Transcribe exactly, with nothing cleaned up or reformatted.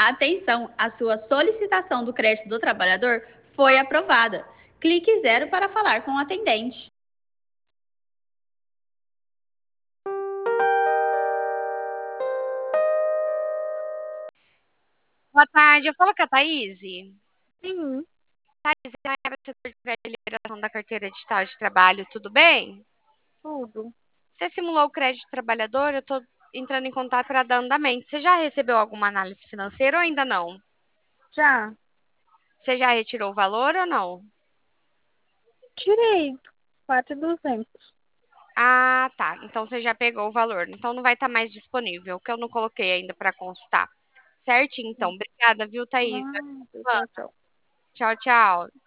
Atenção, a sua solicitação do crédito do trabalhador foi aprovada. Clique zero para falar com o atendente. Boa tarde, eu falo com a Thaís. Sim, Thaís, eu era setor de crédito e liberação da carteira digital de trabalho, tudo bem? tudo. Você simulou o crédito trabalhador? Eu estou entrando em contato para dar andamento. Você já recebeu alguma análise financeira ou ainda não? Já Você já retirou o valor ou não? tirei quatro mil e duzentos. Ah, tá. Então você já pegou o valor. Então não vai estar mais disponível, que eu não coloquei ainda para consultar. Certinho, então. Obrigada, viu, Thaís? Ah, tchau, tchau. Tchau, tchau.